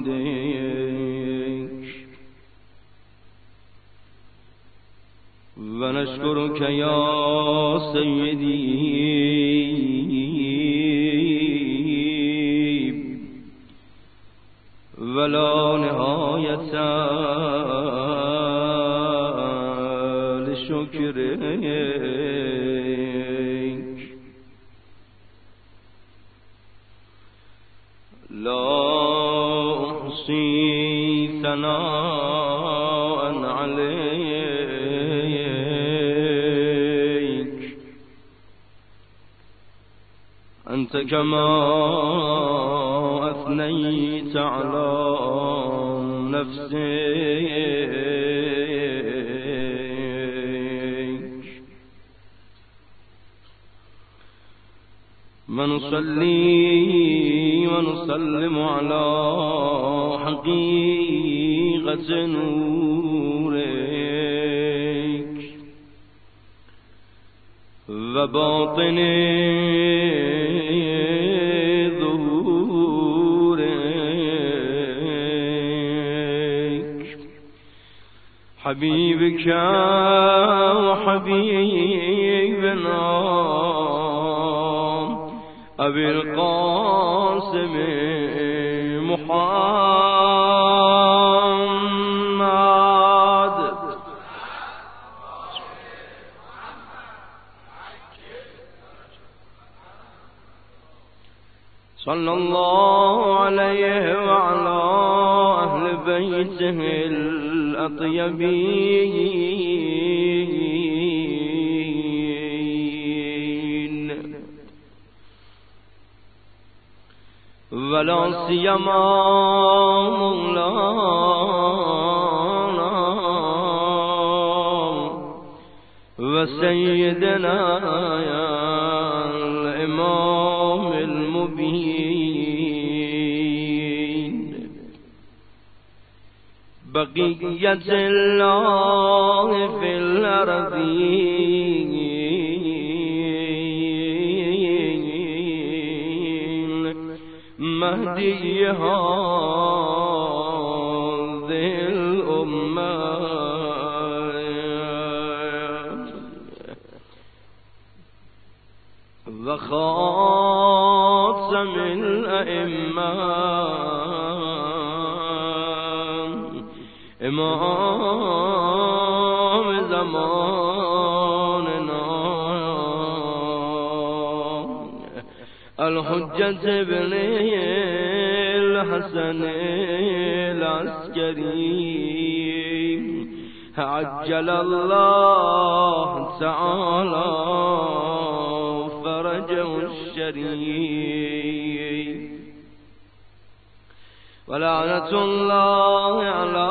و نشکرک یا سیدی ولا نهایت لشکرک لا احصی ثناء علیک انت كما اثنیت علی نفسك ونصلي ونسلم على حقيقة نورك وباطن ظهورك حبيبك وحبيبنا أبي القاسم محمد صلى الله عليه وعلى أهل بيته الأطيبين ولا سيما مولانا وسيدنا يا الإمام المبين بقية الله في الأرضين مهدي هذه الأمة وخاتم الأئمة إمام زماننا الحجة ابن الحسن العسكري عجل الله تعالى فرجه الشريف ولعنة الله على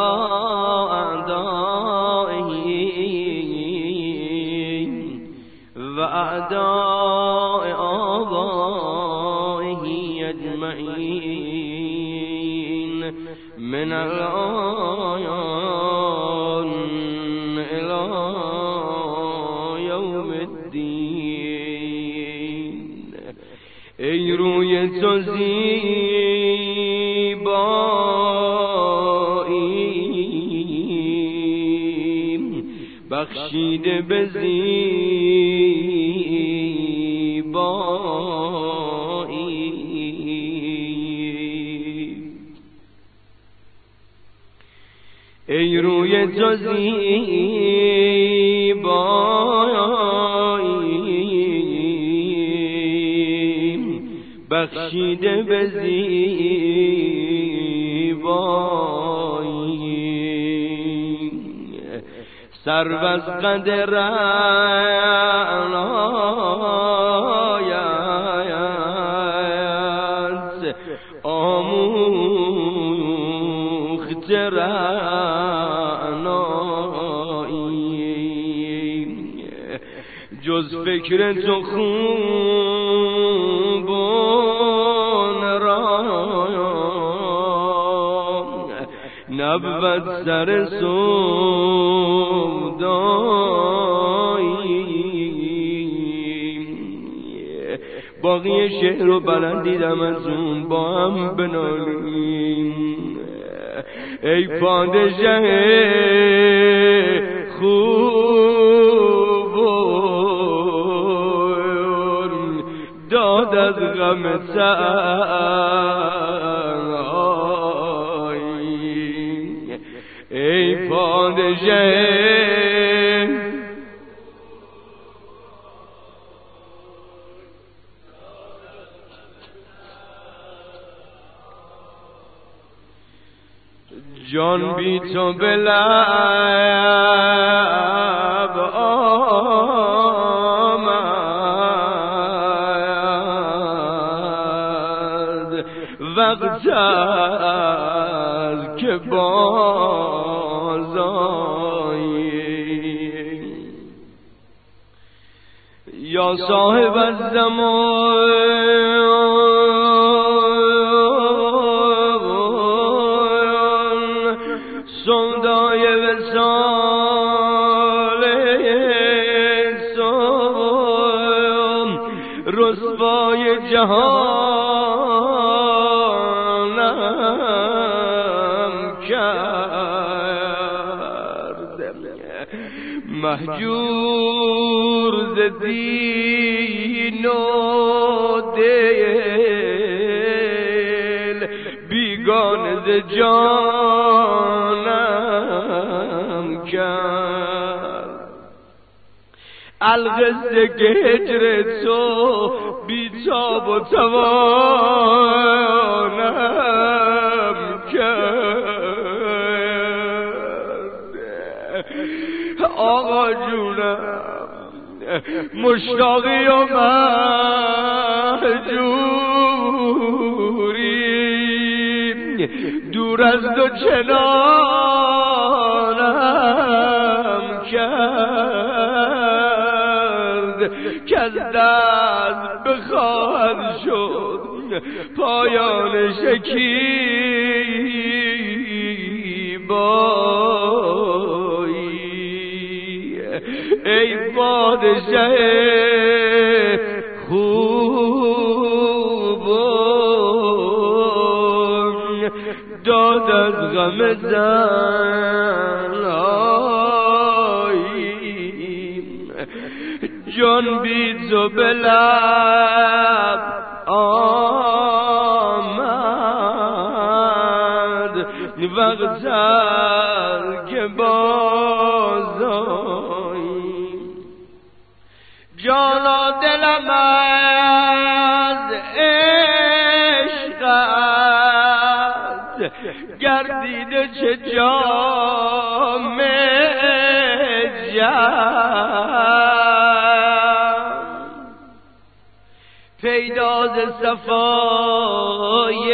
أعدائه وأعداء آبائه أجمعين من الآن إلى يوم الدين ای روی تو زیبایی بخشیده به زیبایی ای روی تو زیبایی بخشیده به زیبایی سرو از قدر عنایت آموخت رعنایی جز فکر تو خوبان را نبود سر سودایی باقی شعر رو بلند دیدم از اون با هم بنالیم ای پادشه خوب داد از غم سعی ای پادشه جان بی تو به لب آمد وقت است که باز آیی یا صاحب الزمان سودای وصال سوم رسوای جهانم کرد مهجور ز دین و دل بیگانه ز جانم کرد القصه که هجر تو بیتاب و توانم کرد آقا جونم مشتاقی و مهجوری دور از دو چنانم کرد که از دست بخواهد شد پایان شکیبایی ای پادشه خوب داد از غم زنایی جان بی تو به لب آمد وقت که باز آیی جانا دلم از عشقت گردیده چه جام جم پیداز صفای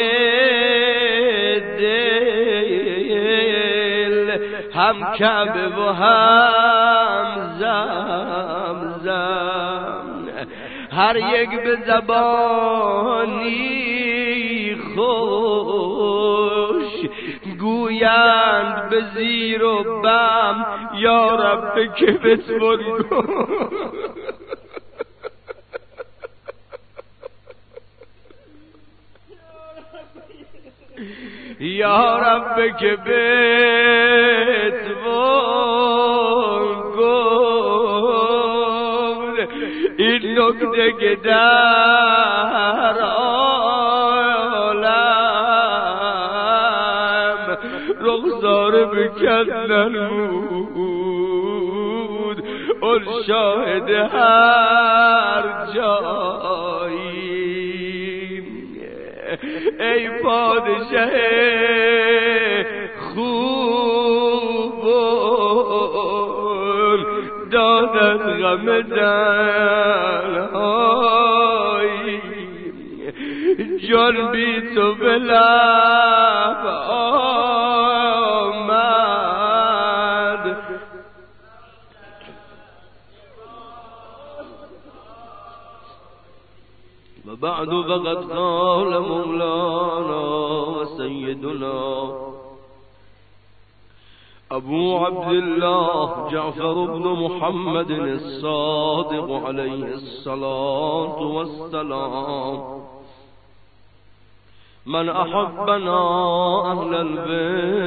دل هم کعبه و هم زمزم هر یک به زبانی خوش گویند به زیر و بم یا رب که بسود یا رب که بسود این نکته که در عالم رخسار بکندن بود اون شاهد هر جایی ای پادشه خوب داد از غم دلهایی جان بی تو به لب آمد و بعد وقد قال مولانا و سیدنا ابو عبدالله جعفر بن محمد الصادق علیه الصلاة والسلام من احبنا اهل البيت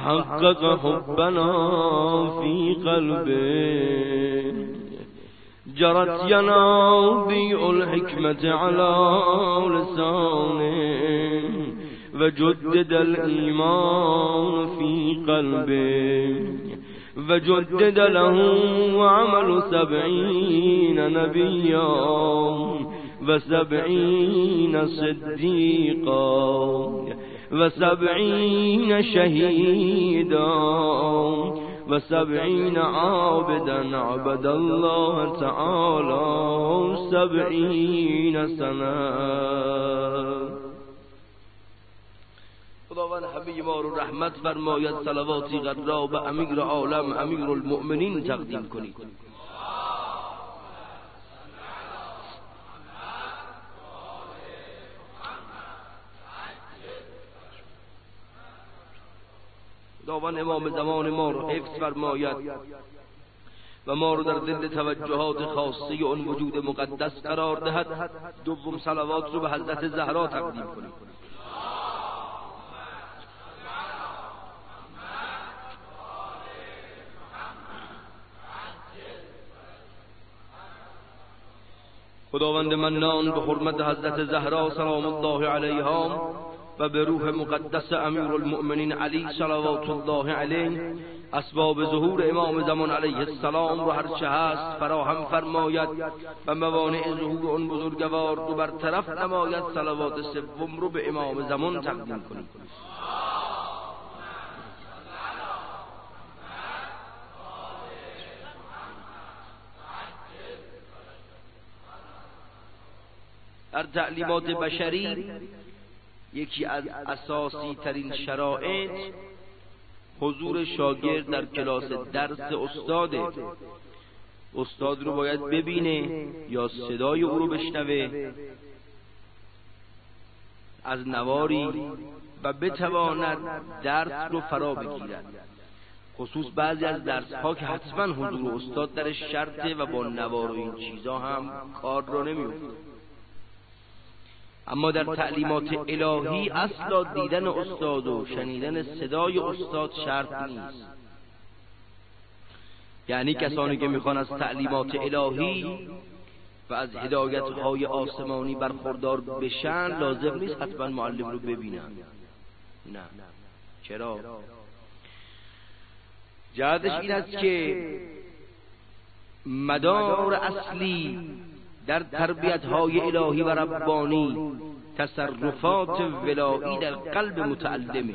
فحقق حبنا في قلبه جرت ينابيع الحكمة على لسانه وجدد الإيمان في قلبه وجدد له وعمل 70 نبيا و70 صديقا و70 شهيدا و70 عابدا عبد الله تعالى 70 سنة. خداوند همه ما رو رحمت فرماید. صلواتی قدرا به امیر عالم امیر المؤمنین تقدیم کنید. خداوند امام زمان ما رو حفظ فرماید و ما رو در ضمن توجهات خاصه اون وجود مقدس قرار دهد. دوم صلوات رو به حضرت زهرا تقدیم کنید. خداوند منان به حرمت حضرت زهرا سلام الله علیها و به روح مقدس امیر المؤمنین علی صلوات الله علیه اسباب ظهور امام زمان علیه السلام رو هر چه هست فراهم فرماید و موانع ظهور اون بزرگوار رو برطرف نماید. صلوات سوم رو به امام زمان تقدیم کنید. در تعلیمات بشری یکی از اساسی ترین شرایط حضور شاگرد در کلاس درس استاده. استاد رو باید ببینه یا صدای او رو بشنوه از نواری و بتواند درس رو فرا بگیرد. خصوص بعضی از درس ها که حتما حضور استاد درش شرطه و با نوار و این چیزا هم کار رو نمیفته. اما در تعلیمات الهی اصلا دیدن استاد و شنیدن صدای استاد شرط نیست. یعنی کسانی که میخوان از تعلیمات الهی و از هدایت‌های آسمانی برخوردار بشن لازم نیست حتما معلم رو ببینن. نه. چرا؟ جهتش این است که مدار اصلی در تربیت‌های الهی و ربانی تصرفات ولایی در قلب متعلمه.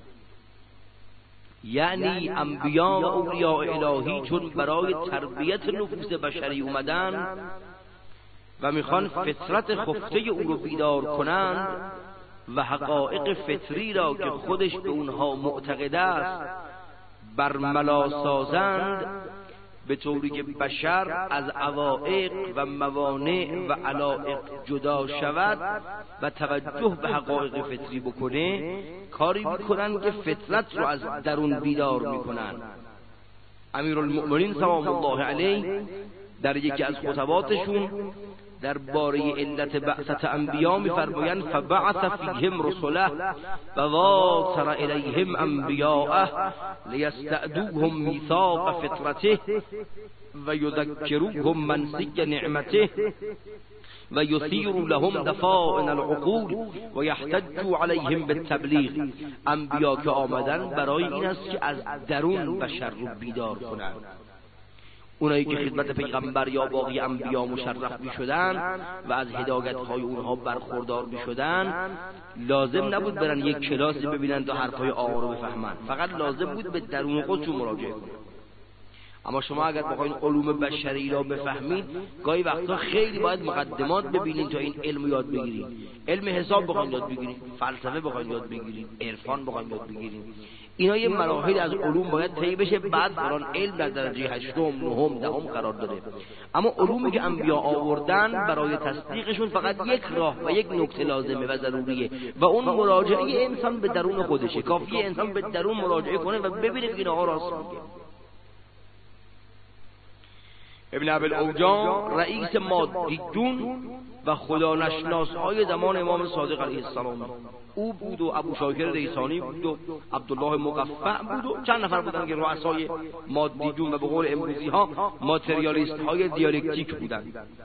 یعنی انبیا و اولیاء الهی چون برای تربیت نفوس بشری اومدن و میخوان فطرت خفته او رو بیدار کنند و حقایق فطری را که خودش به اونها معتقد است برملا سازند، به طوری که بشر از عوائق و موانع و علایق جدا شود و توجه به حقایق فطری بکنه، کاری میکنن که فطرت رو از درون بیدار میکنن. امیرالمؤمنین سلام الله علیه در یکی از خطباتشون درباره علت بعثت انبیا میفرمایند فبعث فیهم رسله و واصل الیهم انبیاءه لیستعدوهم میثاق فطرته و یذکروهم منسک نعمته و یثیر لهم دفائن العقول و یحتجوا علیهم بالتبلیغ. انبیا که آمدن برای این است که از درون بشر رو بیدار کنند. اونایی که خدمت پیغمبر یا باقی انبیا مشرف می شدن و از هدایت‌های اونها برخوردار می شدن، لازم نبود برن یک کلاسی ببینن تا حرفای آقا رو بفهمن، فقط لازم بود به درون خودشون مراجعه کنن. اما شما اگر بخواید علوم بشری را بفهمید، گاهی وقتا خیلی باید مقدمات ببینید تا این علم یاد بگیرید. علم حساب بخواید یاد بگیرید، فلسفه بخواید یاد بگیرید، عرفان بخواید یاد بگیرید. اینا یه مراحل از علوم باید طی بشه، بعد قرآن علم در درجه 8م، 9م، 10م قرار داره. اما علومی که انبیا آوردن برای تصدیقشون فقط یک راه و یک نکته لازمه و ضروریه و اون مراجعه انسان به درون خودشه. کافیه انسان به درون مراجعه کنه و ببینه که اینها راست میگه. ابن ابی الاوجاع رئیس مادیون و خدا نشناس‌های زمان امام صادق علیه السلام. او بود و ابو شاکر ریحانی بود و عبدالله مقفع بود و چند نفر بودن که رؤسای مادیجون و به قول امروزی ها ماتریالیست های دیالکتیک بودن.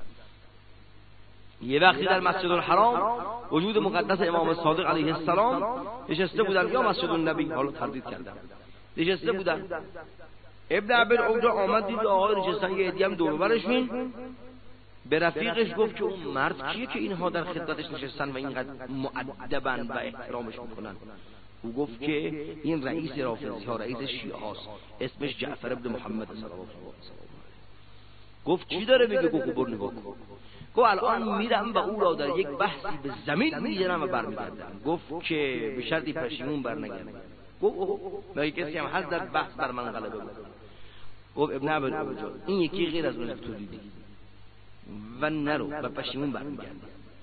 یه وقتی در مسجد الحرام وجود مقدس امام صادق علیه السلام نشسته بودن، یا مسجد النبی، حالا تردید کردم، نشسته بودن. ابن عبد اوجا آمد دید آقای نشستن، یه عده‌ای هم دور و برشون. به رفیقش گفت که اون مرد کیه که اینها در خدمتش نشستن و اینقدر مؤدبن و احترامش میکنن؟ او گفت که این رئیس رافضی ها، رئیس شیعه هاست، اسمش جعفر ابن محمد صلوات الله علیه. گفت چی داره میگه؟ گفت بر نگاه کن. گفت الان میرم و او را در یک بحثی به زمین میزنم و برمیگردم. گفت که به شرطی پشیمون برنگردم. گفت مگه کسی هم هست در بحث بر من غلبه کنه؟ گفت ابن عبد اوجا این یکی غیر از اون تو دیدی و نرو و پشیمون برمیگردی.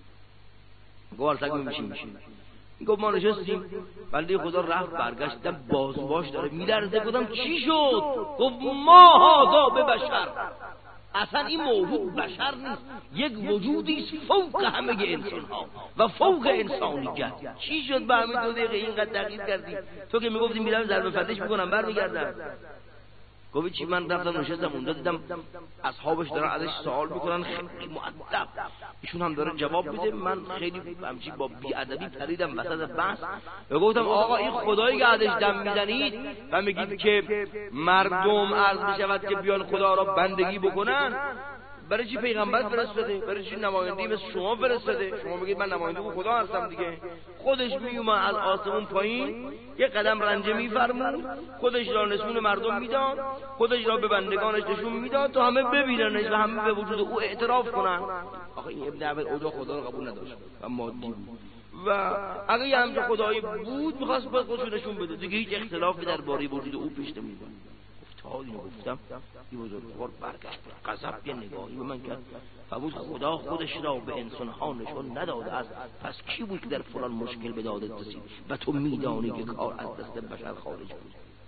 گفت الان میشیم. گفت ما نشستیم، ولی خدا رفت برگشتم بازباش داره میلرزه. گفتم چی شد؟ گفت ما هذا به بشر، اصلا این موجود بشر نیست، یک وجودی است فوق همه انسان ها و فوق انسانیت. چی شد به همین 2 دقیقه اینقدر دقیق کردی؟ تو که میگفتی میرم ضربه فتش میکنم برمیگردم. گفت چی؟ من رفتم نشستم اونجا دیدم اصحابش دارن ازش سوال میکنن، خیلی مؤدب، ایشون هم داره جواب میده. من خیلی همچی با بی‌ادبی پریدم وسط بحث و گفتم آقا این خدایی که ازش دم میزنید و میگید که مردم عرض میشود که بیان خدا را بندگی بکنن، برای چی پیغمبر فرستاده؟ برای چی نماینده‌ای مثل شما فرستاده؟ شما میگید من نماینده خدا هستم دیگه. خودش میومد از آسمون پایین یه قدم رنجه میفرمود، خودش را نشون مردم میداد، خودش را به بندگانش نشون میداد تا همه ببیننش و همه به وجود او اعتراف کنن. آخه این ابن عبد اوجا خدا رو قبول نداشت و مادی بود و اگه یه همچه خدایی بود میخواست باید خودشو نشون بده دیگه، هیچ اختلافی درباره وجود او پیش نمیاد. تا اینو گفتم این بزرگوار برگشت غضب یه نگاهی به من کرد، فرمود خدا خودش را به انسانها نشون نداده است، پس کی بود که در فلان مشکل به دادت رسید و تو میدانی که کار از دست بشر خارج بود؟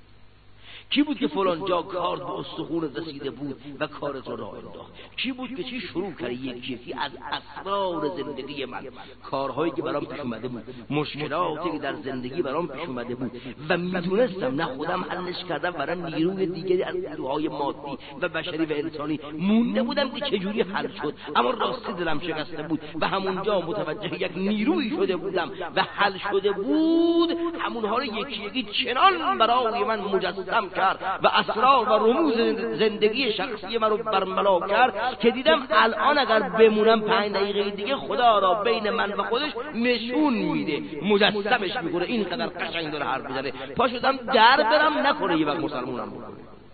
کی بود که فلان جا کار به استخون رسیده بود و کارت را راه انداخت؟ کی بود که چی شروع کرد یکی از اسرار زندگی من، کارهایی که برام پیش اومده بود، مشکلاتی که در زندگی برام پیش اومده بود و میدونستم نه خودم حلش کردم برای نیروی دیگری از نیروهای مادی و بشری و انسانی مونده بودم که چجوری حل شد، اما راستی دلم شکسته بود و همونجا متوجه یک نیرویی شده بودم و حل شده بود. همونها رو یکی یکی چنان برای من مجسم کرد و اسرار و رموز زندگی شخصی من رو برملا کرد که دیدم الان اگر بمونم 5 دقیقه دیگه خدا را بین من و خودش نشون میده، مجسمش میکنه. اینقدر قشنگ داره حرف میزنه. پا شدم در برم نکنه یه وقت مسلمونم بکنه.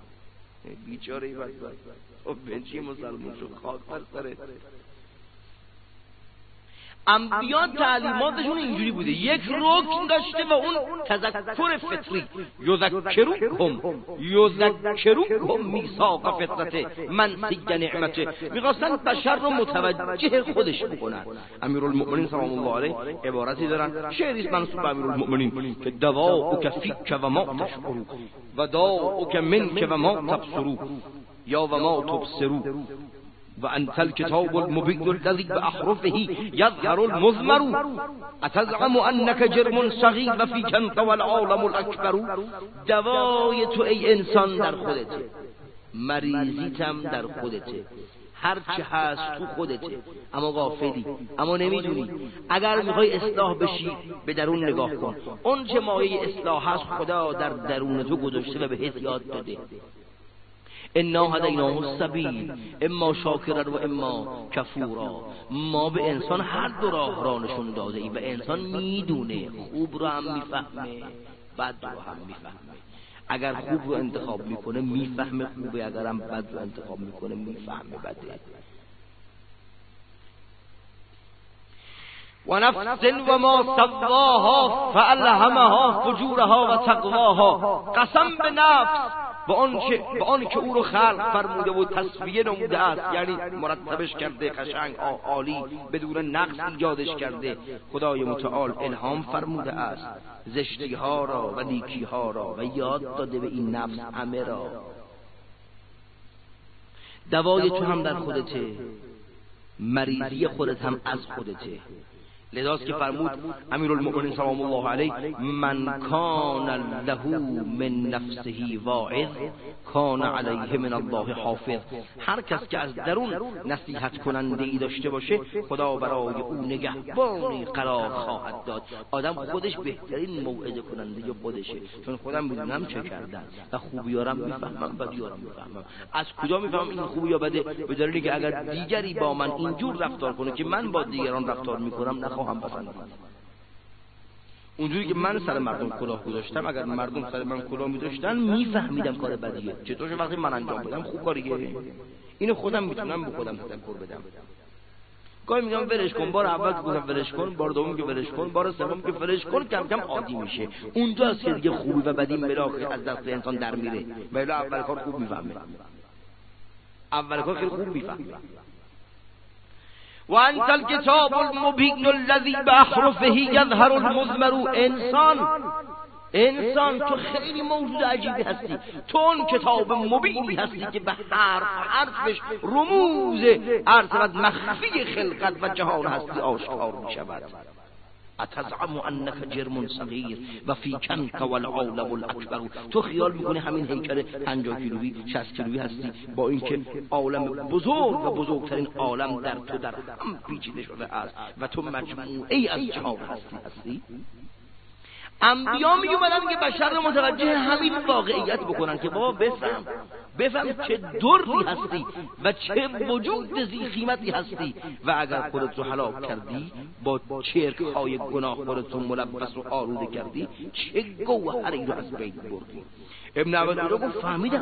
بیچاره ای وقت او بنچی مسلمون شد خاک بر سره. انبیا تعلیماتشون اینجوری بوده، یک رکن داشته و اون تذکر فطری، یذکرکم میثاق فطرت من سی نعمته، میخواستن بشر رو متوجه خودش بکنن. امیرالمؤمنین سلام الله علیه عبارتی دارن، شعری منسوب به امیرالمؤمنین که دواؤک فیک و ما تشعروا و داؤک منک و ما تبصروا یا و ما تبصروا و انت الكتاب المبين الذي باحرفه يظهر المضمر اتزعم انك جرم صغير وفيك انت والعالم الاكبر. دوای تو ای انسان در خودته، مریضیتم در خودته، هر چه هست تو خودته، اما غافلی، اما نمیدونی. اگر میخوای اصلاح بشی به درون نگاه کن، اون چه مایه اصلاح هست خدا در درون تو گذاشته و بهت یاد داده. انا هدیناه السبیل اما شاکرا و اما کفورا. ما به انسان هر دو راه را نشون داده ایم و انسان میدونه، خوب رو هم میفهمه، بد رو هم میفهمه. اگر خوب رو انتخاب میکنه میفهمه خوبه، اگر هم بد رو انتخاب میکنه میفهمه بده. و نفس و ما سواها فالهمها فجورها و تقواها. قسم به نفس، با آن که او رو خلق فرموده و تصفیه نموده است، یعنی مرتبش کرده، قشنگ عالی بدون نقص ایجادش کرده. خدای متعال الهام فرموده است زشتی ها را و نیکی ها را و یاد داده به این نفس همه را. دوای تو هم در خودته، مریضی خودت هم از خودته. لذاست که فرمود امیرالمؤمنین سلام الله علیه من کان له من نفسه واعظ کان علیه من الله حافظ. هر کس که از درون نصیحت کننده ای داشته باشه خدا برای او نگهبانی قرار خواهد داد. آدم خودش بهترین موعظه کننده خودشه، چون خودم میدونم چه کردم و خوبیارم میفهمم بدیارم میفهمم. از کجا میفهمم این خوبی یا بده؟ به دلیلی که اگر دیگری با من اینجور رفتار کنه که من با دیگران رفتار میکنم نخواهم پسندید. اونجوری که من سر مردم کلاه گذاشتم اگر مردم سر من کلاه می‌ذاشتن میفهمیدم کار بدیه. چطور وقتی من انجام بدم خوب کاریه؟ اینو خودم میتونم به خودم تذکر بدم. گاهی میگم ولش کن، بار اول که گفتم ولش کن، بار دوم که ولش کن، بار سوم که ولش کن، کم کم عادی میشه. اونجاست که دیگه خوبی و بدی ملاک از دست انسان در میره. ولی اول کار خوب میفهمه، اول کار خیلی خوب میفهمه. و انت الکتاب المبین الذی باحرفه یظهر المضمر. انسان تو خیلی موجود عجیبی هستی، تو اون کتاب مبینی هستی که به حرفش رموز عرض مخفی خلقت و جهان هستی آشکار می شود. اتزعم انک جرم صغیر و فی کنک والعالم الاکبر. تو خیال میکنی همین هیکل 50 کیلویی 60 کیلویی هستی، با اینکه عالم بزرگ و بزرگترین عالم در تو در هم پیچیده شده است و تو مجموعه‌ای از جهان هستی. انبیا می اومدن که بشر رو متوجه همین واقعیت بکنن که بابا بفهم چه دری هستی و چه وجود ذی قیمتی هستی و اگر خودت رو هلاک کردی با چرک های گناه خودت رو ملبس و آلوده کردی چه گوهری رو از بین بردی. ابن عباس رو گفت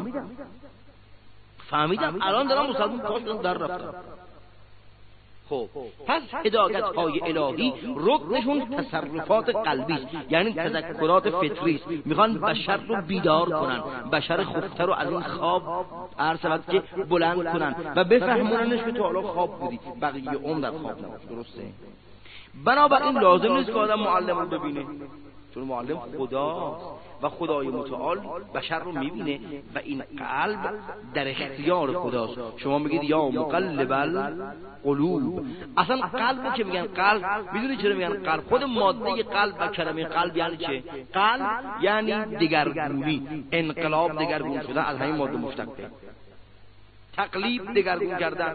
فهمیدم الان دارم مسلمان کاش در رفتم. خب پس هدایت های الهی رکنشون تصرفات قلبی است، یعنی تذکرات فطری است. میخوان بشر رو بیدار کنن، بشر خفته رو از این خواب عرض که بلند کنن و بفهموننش که تو حالا خواب بودی، بقیه عمر در خواب نبود. درسته؟ بنابراین لازم نیست که آدم معلم رو ببینه، چون معلم خداست و خدای متعال بشر رو میبینه و این قلب در اختیار خداست. شما میگید یا مقلب القلوب. اصلا قلب که میگن قلب، میدونی چرا میگن قلب؟ خود ماده قلب و کلمه قلب یعنی چه؟ قلب یعنی دگرگونی، انقلاب، دگرگون شدن از همین ماده مشتقه. تقلیب دگرگون کردن.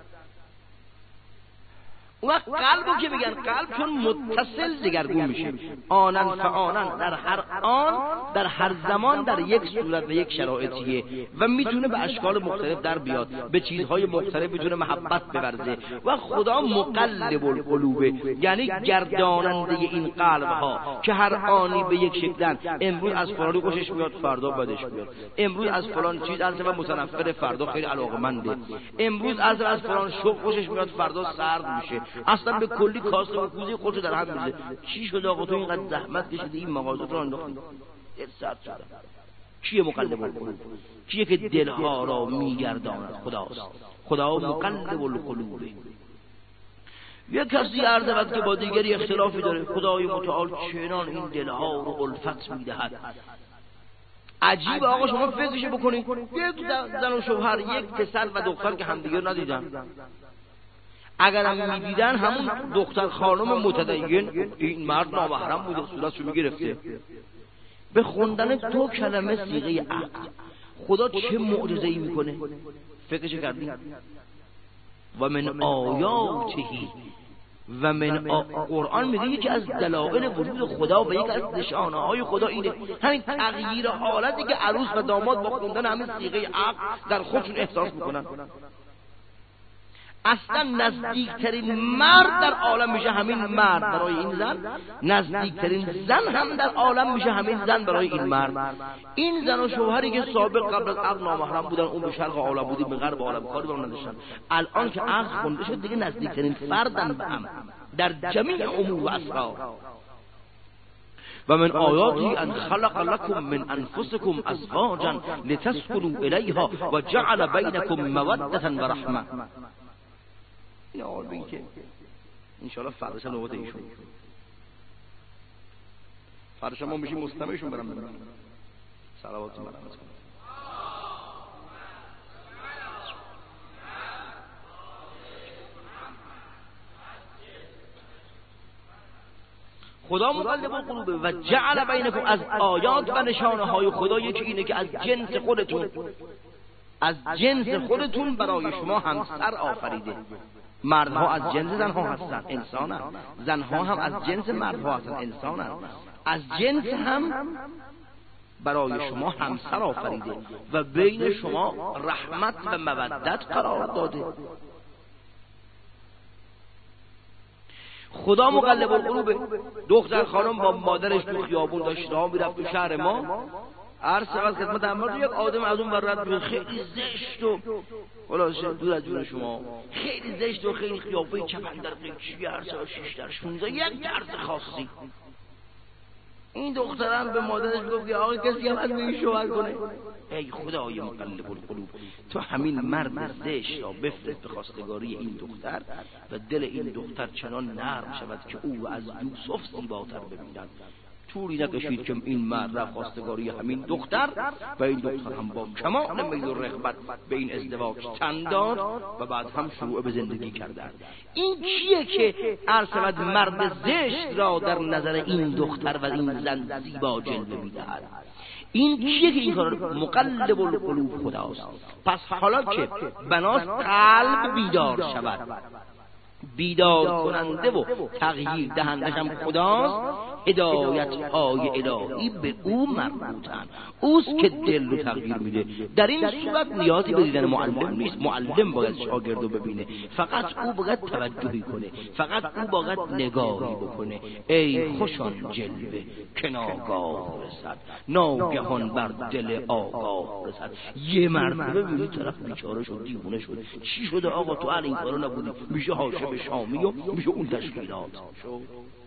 اون وقت قلبو که میگن قلب چون متصل دگرگون میشه، آنن فآنن، در هر آن در هر زمان در یک صورت و یک شرایطیه و میتونه به اشکال مختلف در بیاد، به چیزهای مختلف میتونه محبت بورزه و خدا مقلب القلوبه، یعنی گرداننده این قلب ها که هر آنی به یک شکلن. امروز از فلانی خوشش میاد فردا بدش میاد، امروز از فلان چیز از متنفر فردا خیلی علاقمنده، امروز از فلان شغل خوشش میاد فردا سرد میشه، اصلا به کلی کاسه و کوزه خودشو در هم میزه. چی شد آقا تو اینقدر زحمت کشیدی این مغازه رو انداختی دل سرد شده؟ کیه مقلب القلوب؟ کیه که دلها را میگرداند؟ خداست. خدا مقلب القلوب. یک کسی عرض که با دیگری اختلافی داره، خدای متعال چنان این دلها رو الفت میدهد. عجیب آقا، شما فکرش بکنید یک زن و شوهر، یک پسر و دختر که همدیگر ندیدن، اگر هم میدیدن همون دختر خانم متدین این مرد نامحرم بوده، صورتشو میگرفته، به خوندن 2 کلمه صیغه عقد خدا چه معجزه‌ای میکنه. فکرش کردی؟ و من آیاتهی و من قرآن میگه یکی از دلایل وجود خدا و یکی از نشانه‌های خدا اینه همین تغییر حالتی که عروس و داماد با خوندن همین صیغه عقد در خودشون احساس میکنن. اصلا نزدیکترین مرد در عالم میشه همین مرد برای این زن، نزدیکترین زن هم در عالم میشه همین زن برای این مرد. این زن و شوهری که سابق قبل از عقد نامحرم بودن، اون به شرق عالم بودی به غرب عالم کاری با نداشتن، الان که عقد خونده شد دیگه نزدیکترین فردن به هم در جمیع امور و اسرار. و من آیاتی ان خلق لكم من انفسكم ازواجا لتسكنوا الیها و جعل بینکم موده و رحمه. این آقایی که انشاءالله فردش هم نوبت ایشون، فردش ما میشیم مستمعشون برم ببینم. صلوات و رحمت کنم. خدا مقلب القلوبه و جعل بینکم، از آیات و نشانه های خدا یکی اینه که از جنس خودتون برای شما همسر آفریده. مردها از جنس زنها هستن، انسانن. زنها هم از جنس مردها هستن، انسانن. از جنس هم برای شما همسر آفریده و بین شما رحمت و مودت قرار داده. خدا مقلب القلوب. دختر خانم با مادرش تو خیابون داشت راه میرفت تو شهر ما، عرض شود خدمت اما یک آدم از اون ور رد، خیلی زشت و خلاصه دور از جون شما، خیلی زشت و خیلی قیافه چپندر قیچی، عرض 6 در 16 یک طرز خاصی. این دخترم به مادرش گفت که آقا کسی هم از این شوهر کنه. ای خدای مقلب القلوب، تو همین مرد زشت را بفرست به خواستگاری این دختر و دل این دختر چنان نرم شود که او از یوسف زیباتر ببیند. طولی نکشید که این مرد را خواستگاری همین دختر و این دختر هم با کمال میل و رغبت به این ازدواج تن داد و بعد هم شروع به زندگی کردند. این کیه که عرض مرد زشت را در نظر این دختر و این زن زیبا جلوه می‌دهد؟ این کیه که این کار؟ مقلب القلوب خداست. پس حالا که بناست قلب بیدار شود، بیدار کننده و تغییر دهندش هم خداست، هدایت های الهی به او مربوطن، اوست که دل رو تغییر میده. در این صورت نیازی به دیدن معلم نیست، معلم باید شاگردو ببینه، فقط او باید توجهی کنه، فقط او باید نگاهی بکنه. ای خوشان جلوه که ناگاه رسد، ناگهان بر دل آگاه رسد. یه مرتبه ببینی طرف بیچاره شد، دیوونه شد. چی شده آقا؟ تو این کارا نبودی، میشه هاشم شامی و میشه اون تشکیلات شد.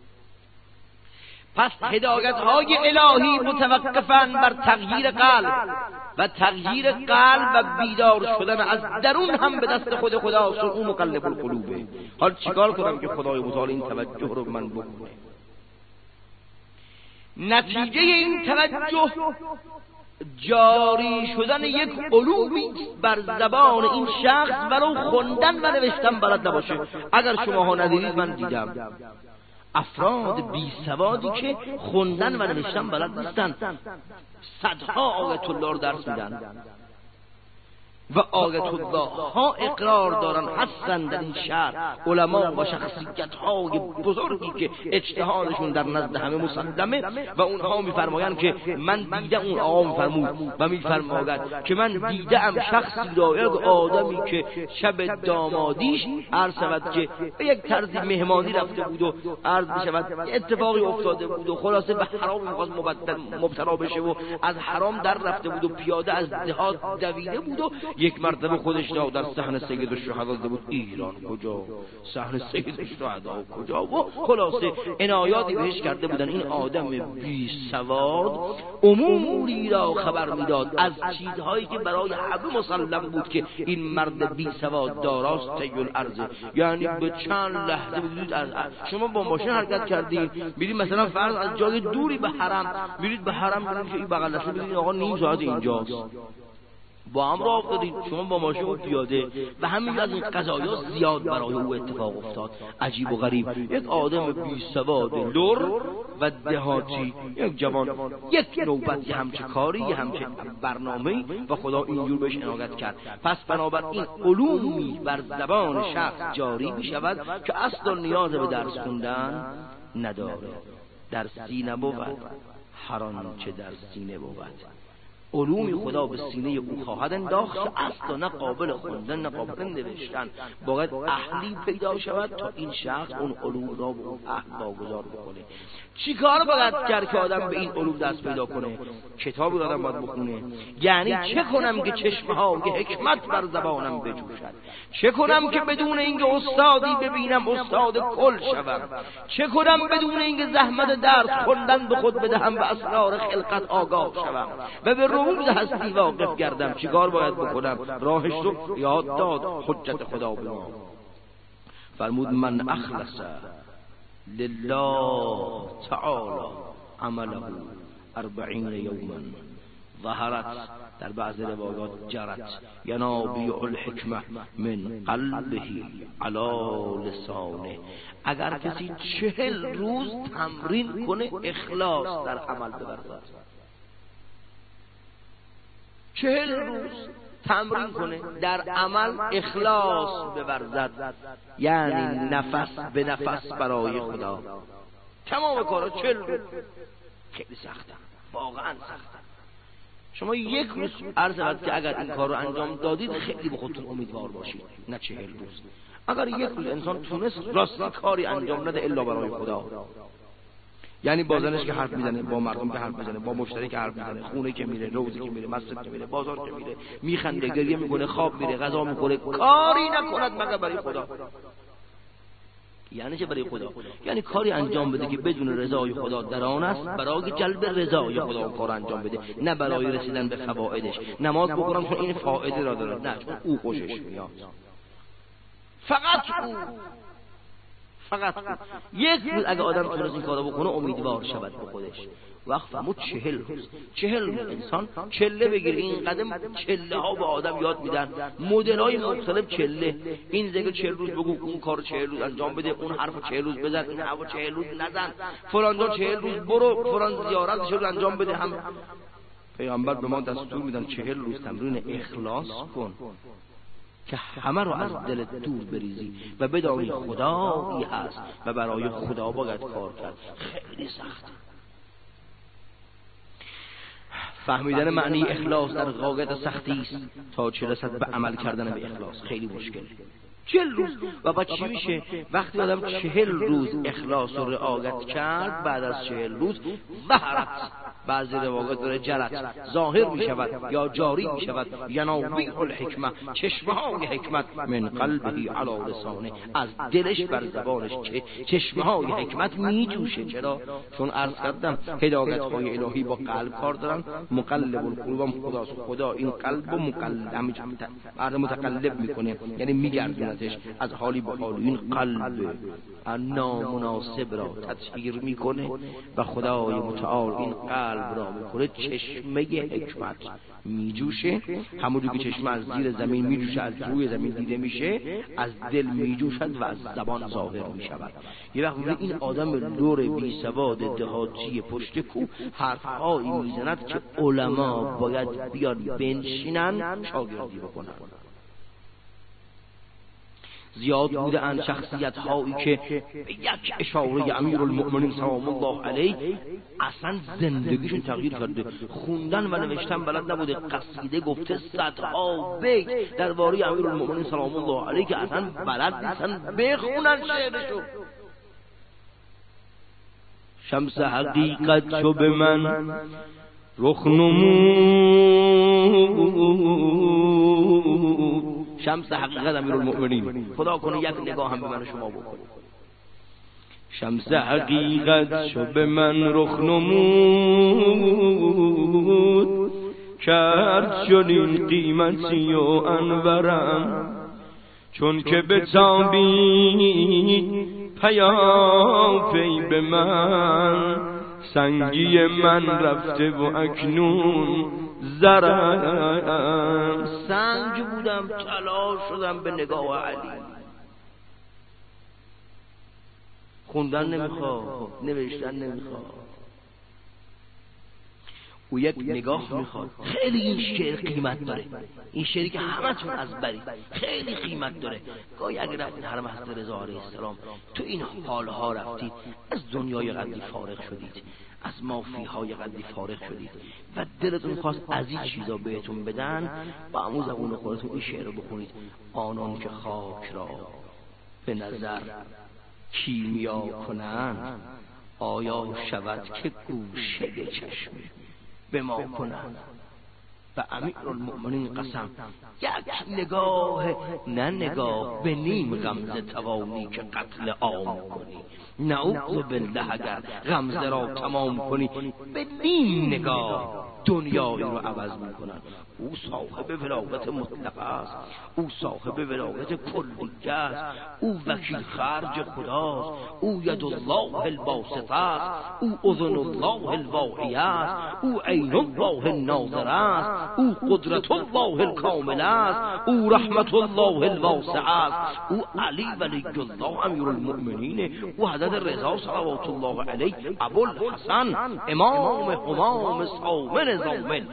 پس هدایت های الهی متوقفن بر تغییر قلب و تغییر قلب و بیدار شدن از درون هم به دست خود خداست. او مقلب القلوبه. حال چیکار کنم که خدای متعال این توجه رو من بکنه؟ نتیجه این توجه جاری شدن یک علومی بر زبان این شخص ولو خوندن و نوشتن بلد نباشه. اگر شماها ندیدید، من دیدم افراد بی سوادی که خوندن و نوشتن بلد نیستن، صدها آیت الله رو درس میدن و آیت الله ها اقرار دارن هستن در این شهر، علما و شخصیت های بزرگی که اجتهادشون در نزد همه مسلمه و اونها میفرمایند که من دیدم، اون آقا میفرمود و میفرماید که من دیدم شخصی را، یک آدمی که شب دامادیش عرض شود که به یک طرزی مهمانی رفته بود و عرض شود اتفاقی افتاده بود و خلاصه به حرام میخواست مبتلا بشه و از حرام در رفته بود و پیاده از دهات دویده بود و یک مرتبه خودش را در صحن سید الشهدا دیده بود. ایران کجا؟ صحن سید الشهدا کجا؟ و خلاصه عنایاتی بهش کرده بودن. این آدم بی سواد اموری را خبر میداد از چیزهایی که برای همه مسلم بود که این مرد بی سواد داراست. طی الارض، یعنی به چند لحظه بدید از شما با ماشین حرکت کردین، میرید مثلا فرض از جای دوری به حرم، میرید به حرم، میرید که این بغل دسته میرید آقا نیم ساعت اینجاست، با هم راه افتادید شما با ماشین و پیاده و همین از این قضایا زیاد برای او اتفاق افتاد. عجیب و غریب، یک آدم بی سواد لر و دهاتی، یک جوان، یک نوبت یه همچه کاری، یه همچه برنامه‌ای و خدا اینجور بهش عنایت کرد. پس بنابراین علومی بر زبان شخص جاری می شود که اصلا نیاز به درس خوندن نداره. درسی نبود هر آنچه در سینه بود. علوم خدا به سینه او خواهد انداخت که اصلا نه قابل خوندن نه قابل نوشتن. باید اهلی پیدا شود تا این شخص اون علوم را به اون اهل واگذار بکنه. چی کار باید کرد که آدم به این علوم دست پیدا کنه؟ کتابی آدم باید بخونه. یعنی چه کنم که چشمه‌های حکمت بر زبانم بجوشد؟ چه کنم که بدون اینکه استادی ببینم استاد کل شوم؟ چه کنم بدون اینکه زحمت درس خوندن به خود بدهم و اسرار خلقت آگاه شوم و به رموز هستی واقف گردم؟ چیکار باید بکنم؟ راهش رو یاد داد حجت خدا به ما. فرمود من اخلص لله تعالی عمله 40 یوما ظهرت در بعض روایات جرت ینابیع الحکمه من قلبه علی لسانه. اگر کسی 40 روز تمرین کنه اخلاص در عمل بورزد، 40 روز تمرین کنه در عمل اخلاص بورزد، یعنی نفس به نفس برای خدا، تمام کارا 40 روز. خیلی سخته، واقعا سخته. شما یک روز عرض شود که اگر این کار رو انجام دادید خیلی به خودتون امیدوار باشید، نه 40 روز. اگر یک روز انسان تونست راستی کاری انجام نده الا برای خدا، یعنی با زنش که حرف میزنه، با مردم که حرف میزنه، با مشتری که حرف میزنه، خونه که میره، روزی که میره، مسجد که میره، بازار که میره، میخنده، گریه میکنه، خواب میره، غذا میخوره، کاری نکند مگر برای خدا. یعنی چه برای خدا؟ یعنی کاری انجام بده که بدون رضای خدا در آن است، برای جلب رضای خدا کار انجام بده، نه برای رسیدن به فوایدش. نماز بخونم چون این فایده را داره، نه چون او خوشش میاد. فقط یک روز اگه آدم تونست این کارو بکنه امیدوار شود به خودش. وقت فرمود 40 روز. 40 روز انسان چله بگیره. این قدم چله ها به آدم یاد میدن، مدل های مختلف چله. این دیگه 40 روز بگو، اون کارو 40 روز انجام بده، اون حرفو 40 روز بزن، این حرفو 40 روز نزن، فلان جا 40 روز برو، فلان زیارت 40 روز انجام بده. هم پیامبر به ما دستور میدن 40 روز تمرین اخلاص کن که همه رو از دلت دور بریزی و بدانی خدایی هست و برای خدا باید کار کرد. خیلی سخت. فهمیدن معنی اخلاص در غایت سختی است تا چه رسد به عمل کردن به اخلاص. خیلی مشکل. 40 روز. و بعد چی میشه؟ وقتی آدم 40 روز اخلاص رو رعایت کرد، بعد از 40 روز ظهرت، بعضی روایات داره جرت، ظاهر میشود یا جاری میشود، ینابیع الحکمه، چشمه های حکمت من قلبه علی لسانه، از دلش بر زبانش چشمه های حکمت میجوشه. چرا؟ چون عرض کردم هدایت های الهی با قلب کار دارن. مقلب القلوب خداست. خدا این قلب و متقلب میکنه، یعنی میگردونتش از حالی به حال. این قلب نامناسب را تطهیر میکنه و خدای متعال این قلب را میکنه چشمه حکمت میجوشه. همونجور که چشمه از زیر زمین میجوشه، از روی زمین دیده میشه، از دل میجوشد و از زبان ظاهر میشود. یه وقت این آدم دور بی سواد دهاتی پشت کو حرفهایی میزند که علما باید بیان بنشینن شاگردی بکنن. زیاد بوده اند شخصیت هایی که به یک اشاره امیرالمؤمنین سلام الله علیه اصلا زندگیشون تغییر کرده. خوندن و نوشتن بلد نبوده، قصیده گفته، صدها بیت درباره امیرالمؤمنین سلام الله علیه که اصلا بلد نیستن بخونن شعرشو. شمس حقیقت شو به من رخ نمود. شمس حقیقت امیرالمؤمنین، خدا کنه یک نگاه هم به من شما بکنه. شمس حقیقت شو به من رخ نمود، کرد چنین قیمتی و انورم، چون که بتابید پیاپی به من، سنگی من رفته و اکنون زرم. سنگ بودم طلا شدم به نگاه علی. خوندن نمیخواد، نوشتن نمیخواد، او یک نگاه میخواد. خیلی این شعر قیمت داره، این شعری که همتون از بری خیلی قیمت داره. گاهی اگر رفتید حرم حضرت رضا علیه السلام، تو این حالها رفتید، از دنیای قدی فارغ شدید، از مافیهای قدی فارغ شدید و دلتون خواست از این چیزا بهتون بدن، با همون زبون خودتون این شعر رو بخونید. آنان که خاک را به نظر کیمیا کنند، آیا شود که گوشه چشم به ما کنند. و امیرالمؤمنین قسم، یک نگاه، نه نگاه به نیم غمزه توانی که قتل عام کنی. نعوذ بالله اگر غمزه را تمام کنی به نیم نگاه دنیا این رو عوض میکنن. او صاحب ولایت مطلقه است، او صاحب ولایت کلیه است، او وکیل خرج خداست، او ید الله الباسطه است، او اذن الله الواعیه است، او عین الله الناظر است، او قدرت الله الکامل است، او رحمت الله الواسعه است، او علی ولی الله امیر المؤمنین، او حضرت رضا صلوات الله علیه ابوالحسن امام همام صامن زامن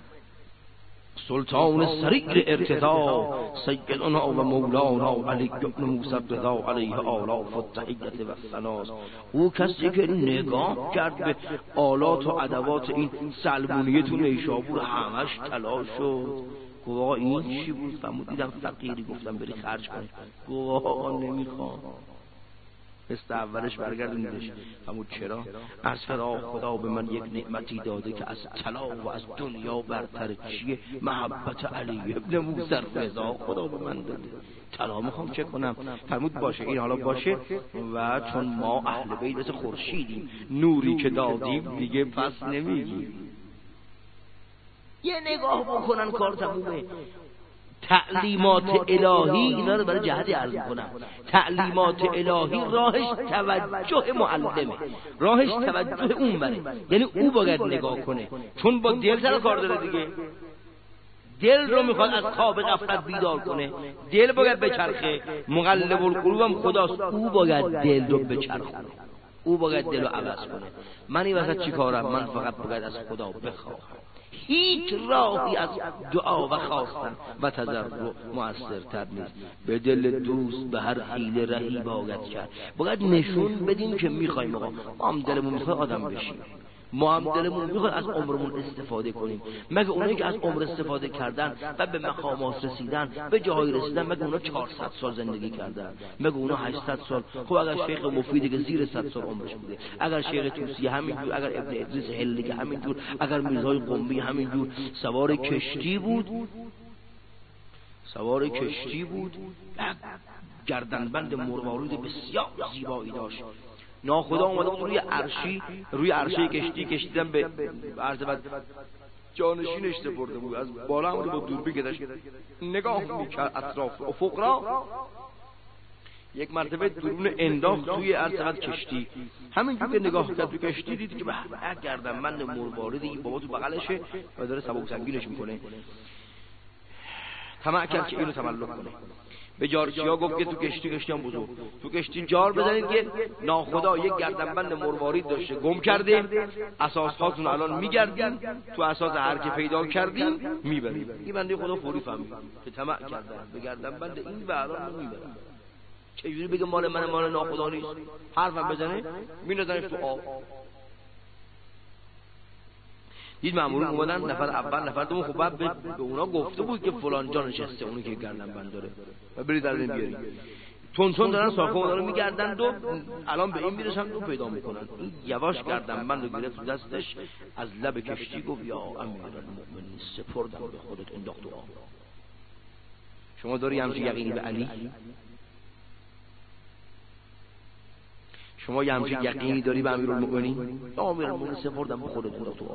سلطان سریر ارتضا سیدنا و مولانا علی بن موسی رضا علیه آلاف و تحیت و ثناست. او کسی که نگاه کرد به آلات و ادوات این سلمونیه تو نیشابور همش طلا شد. گواه این چی بود؟ دیدم فقیری، گفتم بری خرج کنی. گواه نمیخوام. مثل اولش برگردونیدش. اما چرا؟ از فرا خدا به من یک نعمتی داده که از طلا و از دنیا برتر. چیه؟ محبت علی ابن موسی رضا خدا به من داده. طلا میخوام چه کنم؟ فرمود باشه، این حالا باشه، و چون ما اهل بیت مثل خورشیدیم، نوری که دادیم دیگه پس نمیگیم. یه نگاه بکنن کار تمومه. تعلیمات الهی، اینا رو برای جهتی عرض کنم، تعلیمات الهی راهش توجه معلمه، راهش توجه اون بره، یعنی او باید نگاه کنه، چون با دل سر کار داره دیگه. دل رو میخواد از خواب غفلت بیدار کنه، دل باید بچرخه. مقلب القلوب هم خداست، او باید دل رو بچرخونه، او باید دل رو عوض کنه. من این وسط چی کارم؟ من فقط باید از خدا بخواهم. هیچ راهی از دعا و خواستن و تضرع مؤثرتر نیست. به دل دوست به هر حیله رهی باید کرد. باید نشون بدیم که میخوایم آقا، ما هم دلمون میخواد آدم بشیم، ما هم دلمون میخواد از عمرمون استفاده کنیم. مگه اونایی که از عمر استفاده کردن و به مقامات رسیدن، به جاهای رسیدن، مگه اونا 400 سال زندگی کردن؟ مگه اونا 800 سال؟ خب اگر شیخ مفیدی که زیر 100 سال عمرش بوده، اگر شیخ توسی همینجور، اگر ابن ادریس هلی که همینجور، اگر میرزای قمی همینجور، سوار کشتی بود، سوار کشتی بود، گردنبند مروارید بسیار زیبایی داشت. ناخدا اومده بود روی عرشه کشتیدن به عرض بعد جانشینش برده بود، از بالا هم با دوربین گذاشت نگاه میکرد اطراف افق را. یک مرتبه دوربین انداخت توی عرض بعد کشتی، همینجور که نگاه کرد تو کشتی دید که به گردنبند مروارید این بابا تو بغلشه و داره سبک سنگینش میکنه. طمع کرد که اینو تملک کنه. به جارچیا گفت که تو کشتی هم بزرگ، تو کشتی جار بزنید که ناخدا یک گردنبند مروارید داشته، گم کرده، اساس هاتون الان میگردیم، تو اساس هر که پیدا کردیم میبریم. این بنده خدا فوری فهمید که طمع کردن به گردنبند این و الان میبرن. چجوری بگه مال من، مال ناخدا نیست؟ حرفم بزنه میندازنش تو آب. دید مامورین اومدن، نفر اول نفر دوم، خب بعد به اونا گفته بود که فلان جا نشسته، اونی که گردنبند داره و برید در این بیارید. تون دارن ساخه اونا رو میگردن و الان به این میرسن و پیدا میکنن. این یواش گردنبند رو گرفت تو دستش، از لب کشتی گفت یا امیرالمؤمنین سپردم به خودت، انداخت تو آب. شما داری همچین یقینی به علی؟ شما یه همچین یقینی داری به امیرالمؤمنین؟ یا امیرالمؤمنین سپردم به خودت، انداخت تو آب.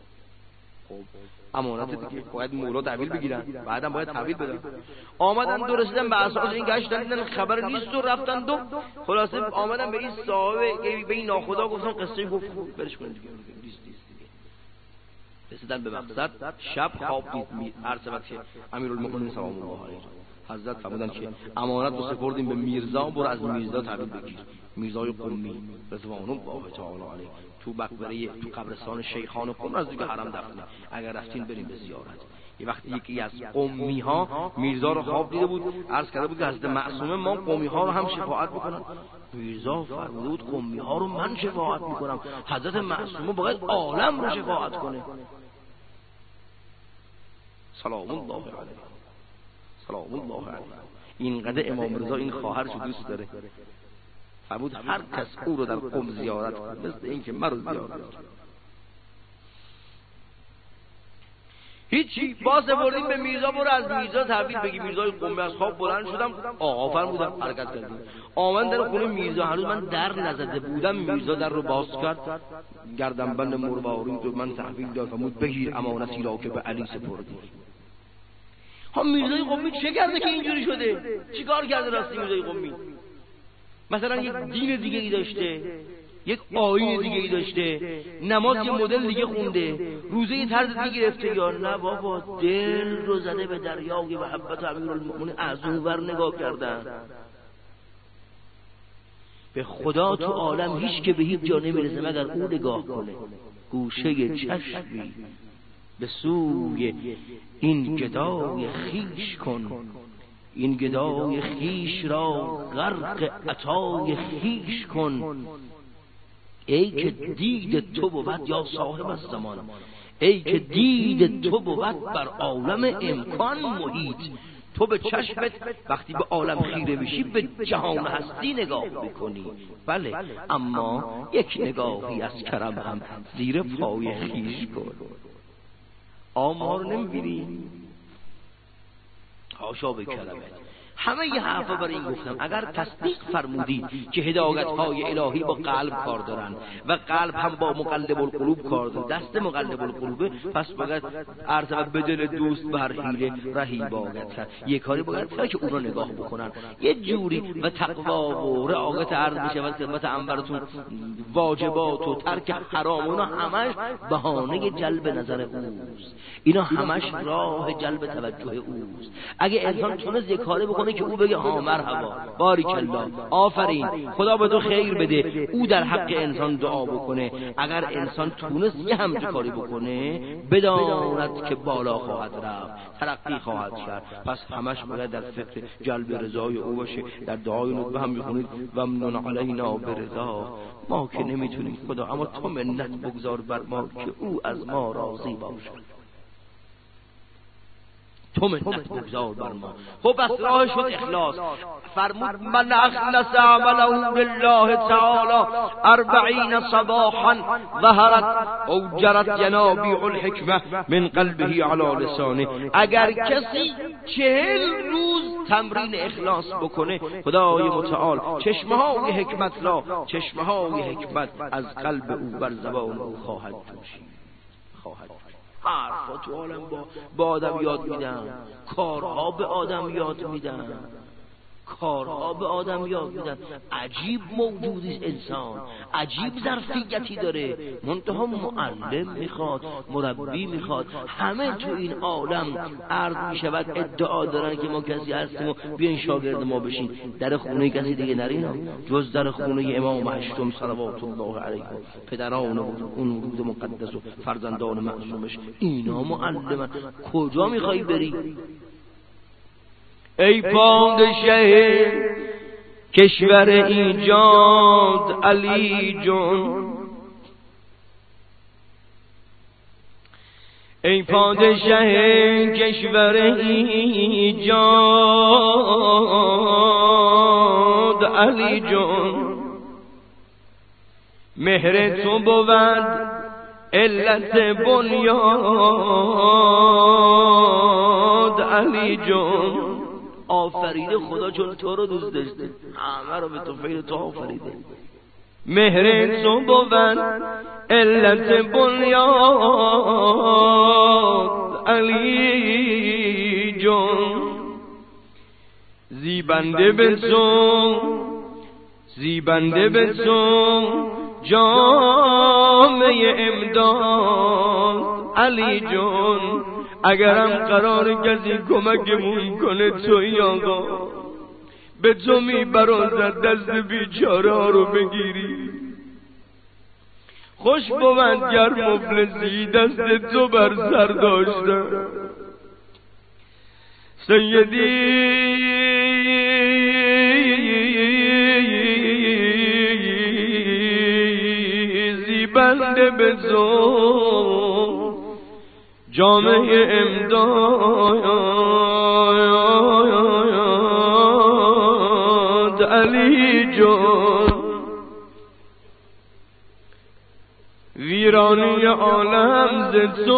امانت دیگه، باید مولا تحویل بگیرن، بعدم باید تحویل بدن. آمدن دو رسیدن به اساس این گشتن، دیدن خبر نیست و رفتن دو. خلاصه آمدن به این صاحب، به این ناخدا گفتن قصه گفت برش کنید دیگه، نیست دیگه. رسیدن به مقصد، شب خواب دید عرض که امیرالمؤمنین سلام الله علیه حضرت فرمودن که امانت رو سپردیم به میرزا، برو از میرزا تحویل بگیر. میرزای قمی رضوان الله تعالی علیه تو مقبره، تو قبرستان شیخان قم از دیگه حرم دفنه. اگر رفتین بریم به زیارت. یه وقتی یکی از قمی ها میرزا رو خواب دیده بود، عرض کرده بود که حضرت معصومه ما قمی ها رو هم شفاعت میکنن. میرزا فرموده بود قمی ها رو من شفاعت میکنم، حضرت معصومه باید عالم رو شفاعت کنه. سلام الله علیه، سلام الله علیه. اینقدر امام رضا این خواهرشو دوست داره، فرمود هر کس او رو در قم زیارت کنه مثل این که من رو زیارت کنه. هیچی. باز بردیم به میرزا، برو از میرزا تحویل بگی. میرزای قمی از خواب بلند شدم، آقا فرمودم حرکت کردیم. آمدن در خونه میرزا، هنوز من در نزده بودم، میرزا در رو باز کرد، گردنبند مروارید رو من تحویل داد، فرمود بگیر امانتی را که به علی سپردی. ها میرزای قمی چه کرده که اینجوری شده؟ چی کار کرده راستی میرزای قمی؟ مثلا یک دین دیگه ای داشته، یک آیین دیگه ای داشته، نماز یه مدل دیگه خونده، روزه یه طرز دیگه گرفته، یا نه بابا دل رو زده به دریای محبت امیرالمومنین، از اونور نگاه کردن. به خدا تو عالم هیچ که به هیچ جا نمیرسه مگر او نگاه کنه. گوشه چشمی به سوی این گدای خیش کن، این گدای خیش را غرق عطای خیش کن. ای که دید تو بود یا صاحب از زمان، ای که دید تو بود بر عالم امکان محیط. تو به چشمت وقتی به عالم خیره میشی به جهان هستی نگاه میکنی، بله، اما یک نگاهی از کرم هم زیر پای خیش کن. آمار نمیبینی؟ حاشا به کلمت. همه ی حرفا برای این گفتم اگر تصدیق فرمودی که هدایت‌های الهی با قلب کار دارن و قلب هم با مقلب القلوب کار داره، دست مقلب القلوبه، پس باید عرض به دل دوست بر حیله رهی باید کرد. یه کاری باید کرد که اون رو نگاه بکنن یه جوری و تقوا و رعایت عرض بشه و خدمت انورتون واجبات و ترک حرام، اونا همش بهانه جلب نظر اوست، اینا همش راه جلب توجه اوست. اگه انسان تونست یه کاری بکنه که او بگه ها مرحبا بارک الله آفرین خدا به تو خیر بده، او در حق انسان دعا بکنه. اگر انسان تونست یه همچین کاری بکنه بداند که بالا خواهد رفت، ترقی خواهد کرد. پس همش باید در فکر جلب رضای او باشه. در دعای ندبه هم میخونید و منن علینا برضا، ما که نمیتونیم خدا اما تو منت بگذار بر ما که او از ما راضی باشه، تو منت بگذار بر ما. خب بس راه شد اخلاص. فرمود من اخلص عمله لله تعالی 40 صباحا ظهرت او جرت ینابیع الحکمه من قلبه علی لسانه. اگر کسی 40 روز تمرین اخلاص بکنه، خدای متعال چشمه‌های حکمت را، چشمه‌های حکمت از قلب او بر زبان او خواهد جوشید. حرفا تو عالم با آدم یاد میدن، کارها به آدم یاد میدن، کارها به آدم یاد میدن. عجیب موجودی انسان، عجیب ظرفیتی داره، منتها معلم میخواد، مربی میخواد. همه تو این عالم عرض میشود ادعا دارن که ما کسی هستیم و بیاین شاگرد ما بشین. در خونه کسی دیگه نرین جز در خونه امام هشتم صلوات الله علیه، پدران اون ورود مقدس و فرزندان معصومش، اینا معلمن. کجا میخوای بری؟ ای پادشه کشور ایجاد علی جون، ای پادشه کشور ایجاد علی جون، مهر تو بود علت بنیاد علی جون. آفریده خدا چون تو رو دوست داشته، همه رو به توفیق تو آفریده. مهر تو بود علت بنیاد علی جون، زیبنده به تو، زیبنده به تو جامعه امداد علی جون. اگرم قرار کسی کمکمون کنه توی آقا، به تو میبرازد دست بیچاره ها رو بگیری. خوش بود گر مفلسی دست تو بر سر داشتن. سیدی زیبنده به تو جامعه امداد علی جون. ویرانی عالم ز تو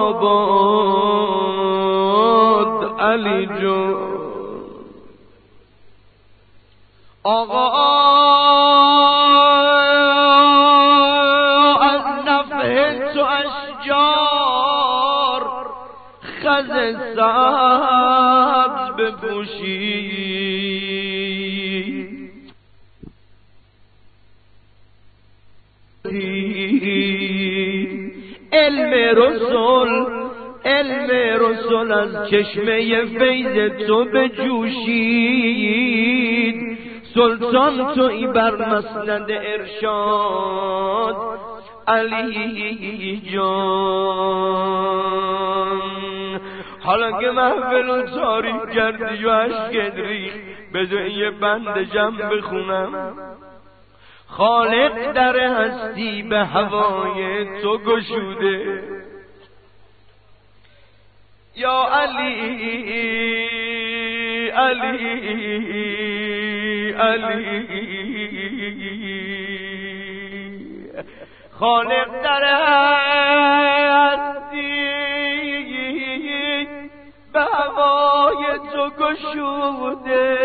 آباد علی جان. آقا از نفح تو اشجار خز سبز بپوشید، علم رسول از چشمه فیض تو بجوشید. سلطان تویی بر مسند ارشاد علی جان. حالا که محفل تاریک کردی و عشقت ریخت، بذار یه بند جمع بخونم. خالق در هستی به هوای تو گشوده، یا علی علی علی. خالق در هستی به هوای تو گشوده،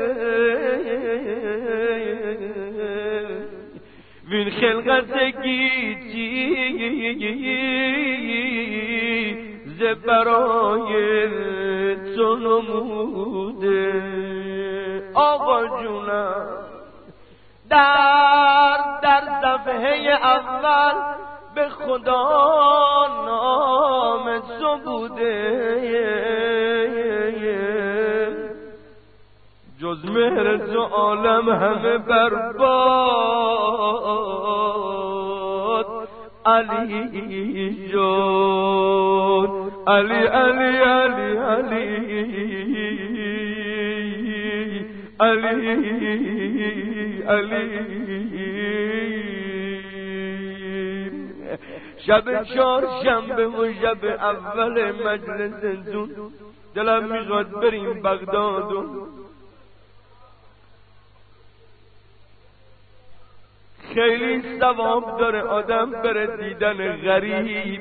وین خلقت گیتی ز برای تو نموده. آقا جونم در صفحه اول به خدا نام تو بوده، جز مهر تو عالم همه برباد علی جان. علی علی علی علی علی شب چهارشنبه و شب اول مجلس زندون، دلم میخواد بریم بغداد و خیلی ثواب داره آدم بره دیدن غریب،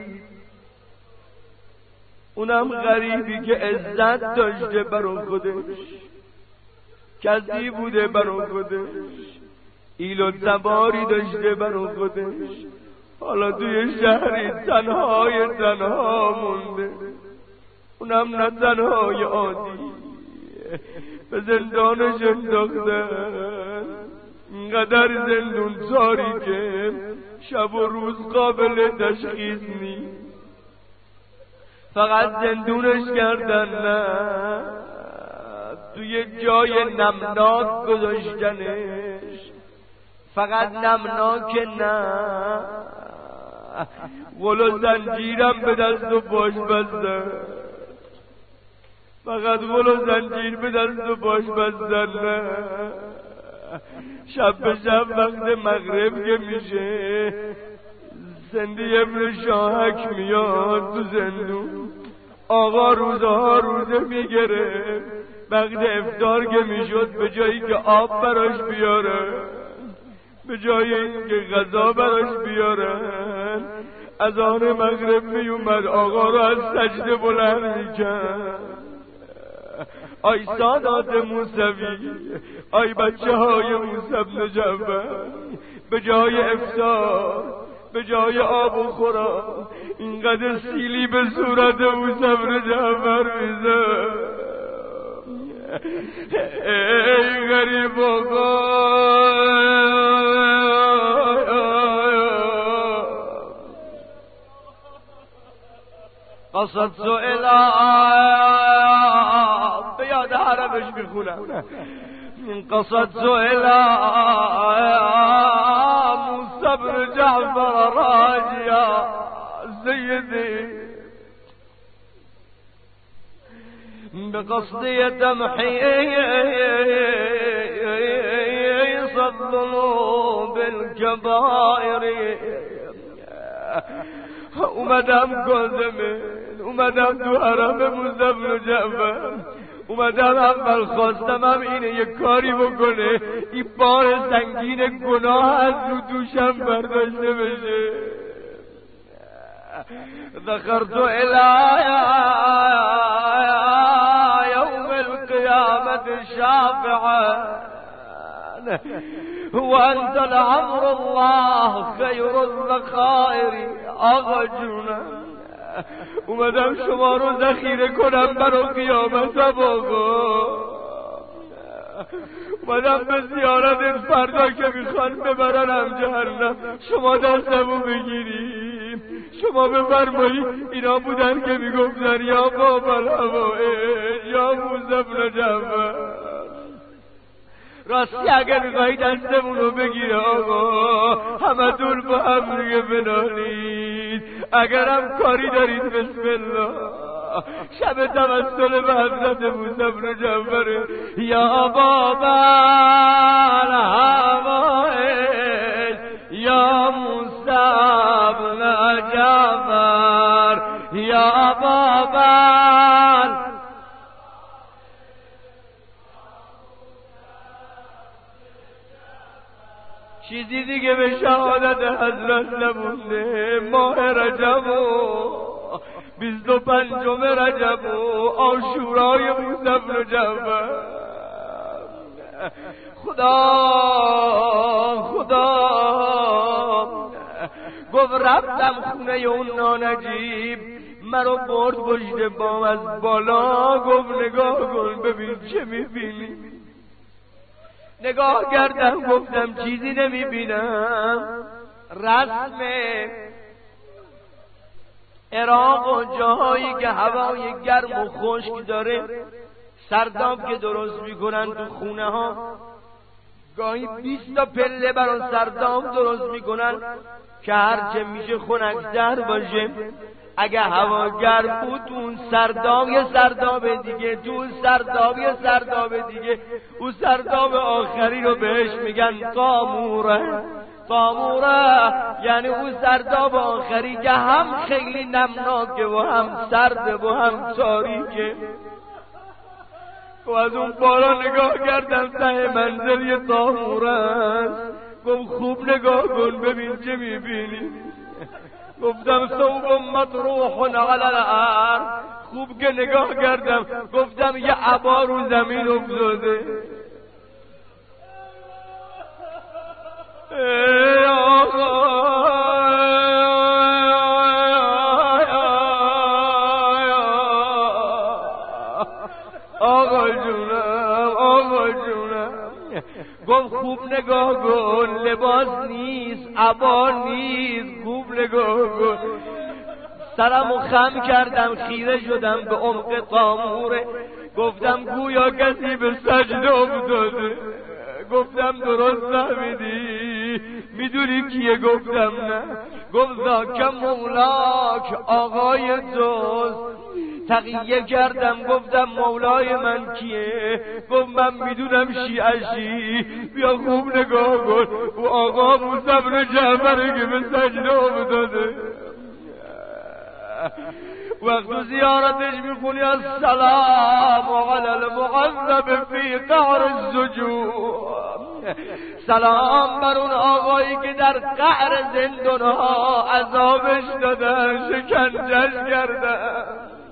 اونم غریبی که عزت داشته برای خودش، کسی بوده برای خودش، ایل و تباری داشته برای خودش، حالا توی شهری تنها مونده، اونم نه تنهای عادی، به زندانش انداختن. اینقدر زندون تاریکه شب و روز قابل تشخیص نیست، فقط زندونش کردن، نه توی جای نمناک گذاشتنش، فقط نمناک نه، غل و زنجیرم به دست و باش بستن، فقط غل و زنجیر به دست و باش بستن، نه شب به شب وقت مغرب که میشه زندی ابن شاهک میاد تو زندون، آقا روزه میگره، وقت افطار که میشد به جایی که آب براش بیاره، به جایی که غذا براش بیارن، اذان مغرب میومد آقا رو از سجده بلند میکرد. آی سادات موسوی، آی بچه های موسی بن جعفر، به جای افطار، به جای آب و خوراک اینقدر سیلی به صورت موسی بن جعفر میزد. ای غریب آقا، قصد سئلا به یاد عربش میخونم، قصد سئلا موسی بن جعفر راجیا سیدی بقصد تمحيص الذنوب الكبائر. اومدم گازمه، اومدم تو حرم موسی بن جعفر، اومدم اول خواستم هم اینه یک کاری بکنه این بار سنگین گناه از رو دوشم برداشته بشه. ذكرت إلى يوم القيامة شافعا وأنت لعمر الله خير الذخائر. آقا جونم اومدم شما رو ذخیره کنم برای قیامت آقا. اومدم به زیارت این فردا که میخوان ببرنم جهنم شما دستمو بگیریم. شما بفرمایید اینا بودن که میگفتن یا بابا الهوائج یا موسی بن جعفر. راستی اگر میخواهی دستمون رو بگیره آقا همه دول با هم روی بنالید. اگرم کاری دارید بسم الله شب توسل به حضرت موسی بن جعفر. یا بابا الهوائج یا موسی بن جعفر یا بابا. چیزی دیگه به شهادت حضرت نمونده. ماه رجب و 25 رجب و عاشورای موسی بن جعفر. خدا گفت رفتم خونه اون نانجیب مرا برد پشت بام از بالا. گفت نگاه کن ببین چه میبینی. نگاه کردم گفتم چیزی نمیبینم. رسم عراق و جاهایی که هوای گرم و خشک داره سرداب که درست میکنن تو خونه ها گاهی 20 تا پله برای سرداب درست میکنن که هرچه میشه خنک‌تر باشه. اگه هوا گرم بود تو اون سرداب یه سرداب دیگه، تو اون سرداب یه سرداب دیگه، اون سرداب آخری رو بهش میگن قاموره. قاموره یعنی اون سرداب آخری که هم خیلی نمناکه و هم سرده و هم تاریکه. و از اون بالا نگاه کردم ته منزل یه قاموره است. گفت خوب نگاه کن ببین چه میبینی. گفتم ثوب مطروح علی الارض. خوب که نگاه کردم گفتم یه عبا رو زمین افتاده. ای آقا جونم، آقا جونم. گفت خوب نگاه کن لباس نیست، عبا نیست، خوب نگاه کن. سرمو خم کردم خیره شدم به عمق قاموره. گفتم گویا کسی به سجده افتاده. گفتم درست فهمیدی؟ میدونی کیه؟ گفتم نه. گفت ذاک مولاک، آقای دوست. تقیه کردم گفتم مولای من کیه؟ گفت من میدونم شیعشی. بیا خوب نگاه کن او آقا موسی بن جعفره که به سجده افتاده. وقت زیارتش میخونی السلام علی المعذب فی قعر الزجور. سلام بر اون آقایی که در قعر زندانها عذابش دادن، شکنجش کردن.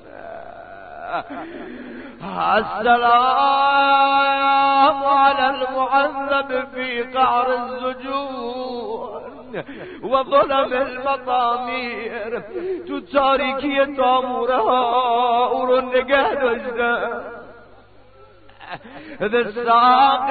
السلام علی المعذب فی قعر الزجور و ظلم المطامیر. تو تاریکی تاموره ها او رو نگه داشتن. بالساق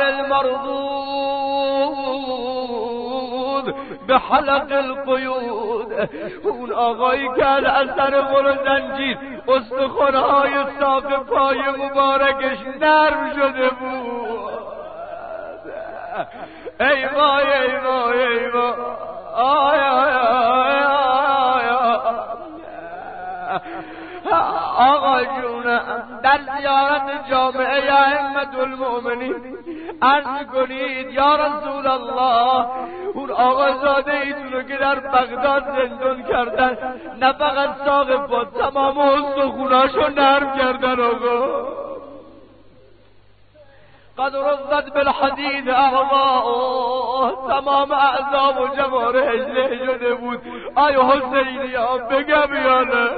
المردود به حلق القیود. اون آقایی که اثر غل زنجیر استخوان‌های ساق پای مبارکش نرم شده بود. ای وای ای وای ای وای. آی آی آی آی. آقا جونم در زیارت جامعه ائمة المؤمنین عرض کنید یا رسول الله اون آقا زاده ایتونو که در بغداد زندان کردن نه فقط ساق پا تمام استخوناشو نرم کردن. آقا قد رزت بالحدید اعضاء، تمام اعضا و جوارحش له شده بود. آیا حسینی ها بگم یا نه؟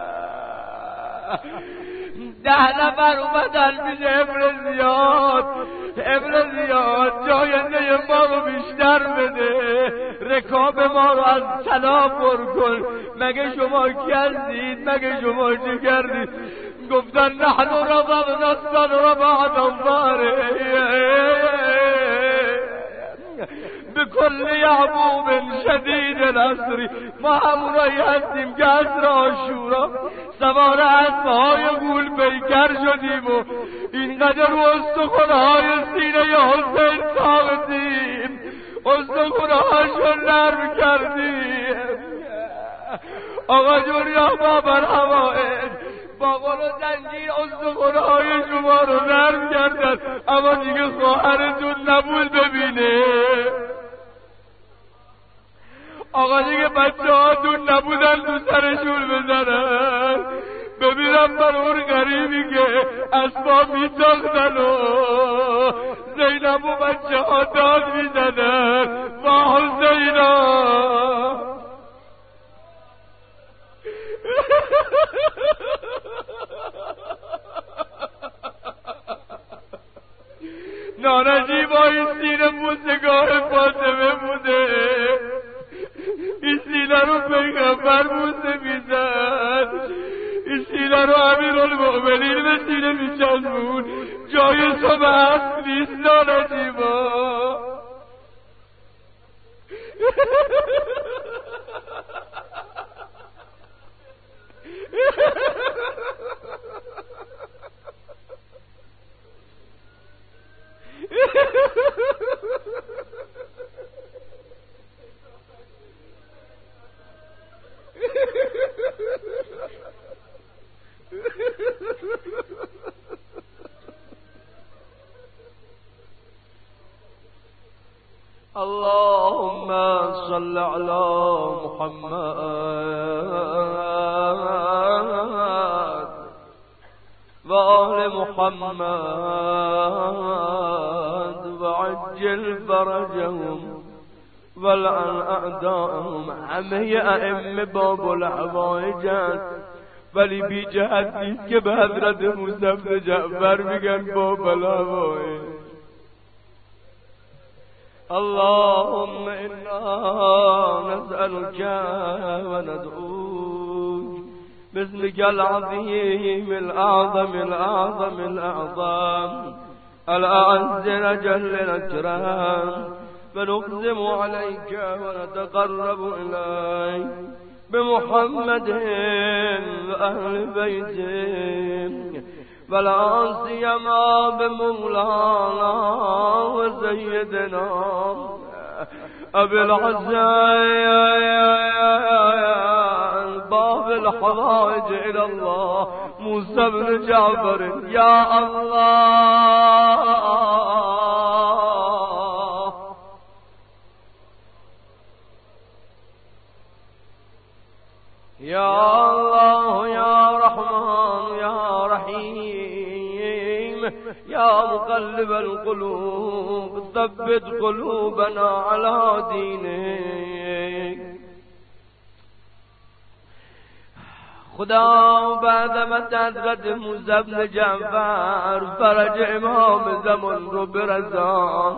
10 نفر اومدن پیش ابن زیاد. ابن زیاد جاینده ما رو بیشتر بده، رکاب ما رو از طلا پر کن. مگه شما کردید؟ مگه شما چه کردید؟ گفتن نحن رضبنا الصدر بعد الظهر بكل یعقوب شدید الاسری. ما همونایی هستیم که عصر عاشورا سوار اسبهای غول پیکر شدیم و اینقدر رو استخونهای سینه حسین تاختیم، استخونهاشو نرم کردیم. آقا جون یا بابر حوائج با قول و زنجیر استخونهای شما رو نرم کردن، اما دیگه خواهرتون نبود ببینه. آقا دیگه بچه هاتون نبودن تو سرشون بزنن، ببینم بر اون غریبی که اسبا میتاختن و زینب و بچه ها داد میزنن با حسینا. نانجیب این سینه موسیقای فاطمه بوده، این سینه رو پیغمبر موسه میزد، این سینه رو امیرالمؤمنین به سینه میچسبون. جای صبح هست نیست نانجیبا. اللهم صل على محمد وآل محمد وعجل فرجهم ولعن اعداءهم. همه ائمه باب الحوائج است، ولی بی جهت نیست که به حضرت موسی بن جعفر میگن باب الحوائج. اللهم انا نسألك وندعوك باسمك العظيم الأعظم الأعظم الأعظم الأعز الأجل الأكرم، فنقسم عليك ونتقرب إليك بمحمد وأهل بيته، ولا سيما بمولانا وسيدنا أبي الحسين باب الحوائج إلى الله موسى بن جعفر. يا الله يا الله يا رحمن يا رحيم يا مقلب القلوب ثبت قلوبنا على دينك. خدا بعد مت حضرت موسی بن جعفر فرج امام زمان رو برسان،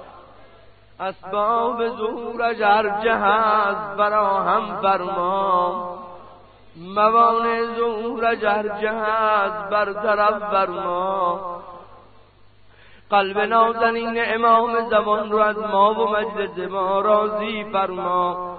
اسباب ظهورش هر جهت فراهم فرما، موانع ظهورش هر جهت برطرف فرما. قلب نازنین امام زمان رو از ما و مجلس ما راضی فرما.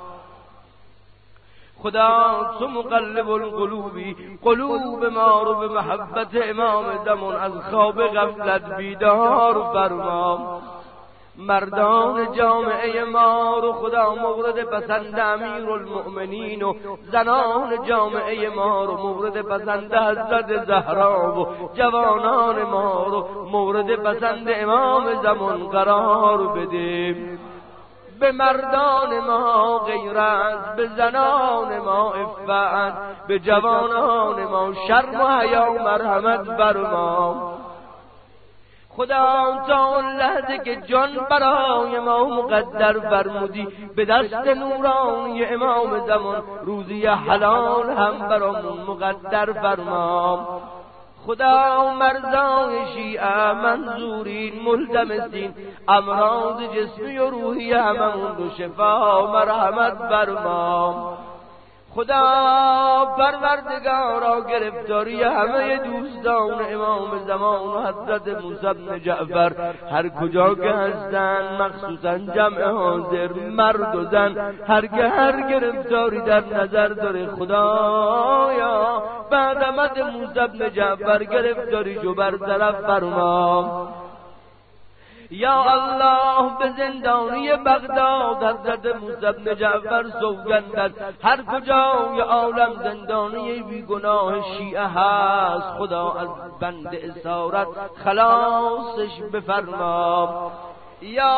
خدا تو مقلب القلوبی، قلوب ما رو به محبت امام زمان از خواب غفلت بیدار فرما. مردان جامعه ما رو خدا مورد پسند امیرالمؤمنین و زنان جامعه ما رو مورد پسند حضرت زهرا و جوانان ما رو مورد پسند امام زمان قرار بدیم. به مردان ما غیرت، به زنان ما عفت، به جوانان ما شرم و حیا مرحمت فرما. خدا تا اون لحظه که جان برای ما مقدر فرمودی، به دست نورانی امام زمان روزی حلال هم برامون مقدر فرما. خدا مرزای شیعه منظورین ملتمسین، امراض جسمی و روحی هممون رو شفا مرحمت فرما. خدا پروردگارا گرفتاری همه دوستان امام زمان و حضرت موسی بن جعفر هر کجا که هستن، مخصوصا جمع حاضر مرد و زن، هر گرفتاری در نظر داره خدایا بعد آمد موسی بن جعفر گرفتاریشو برطرف فرما. یا الله به زندانی بغداد حضرت موسی بن جعفر سوگند، هر کجای عالم زندانی بیگناه شیعه هست خدا از بند اسارت خلاصش بفرما. یا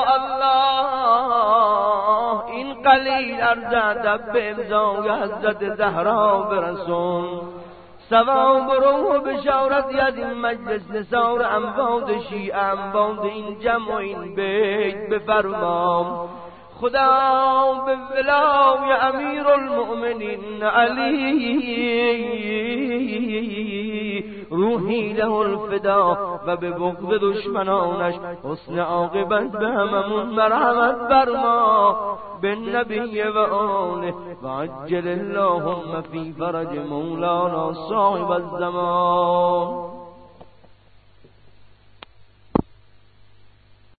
الله این قلیل عرض ادب به امضای حضرت زهرا برسون، ثواب رو بشارت از این مجلس نثار امواد شیعه، امواد این جمع و این بیت بفرما. خدا به ولای امیر المؤمنین علی روحی له الفدا و به بغض دشمنانش حسن عاقبت به هممون مرحمت فرما. به نبی و آله و عجل اللهم فی فرج مولانا صاحب الزمان.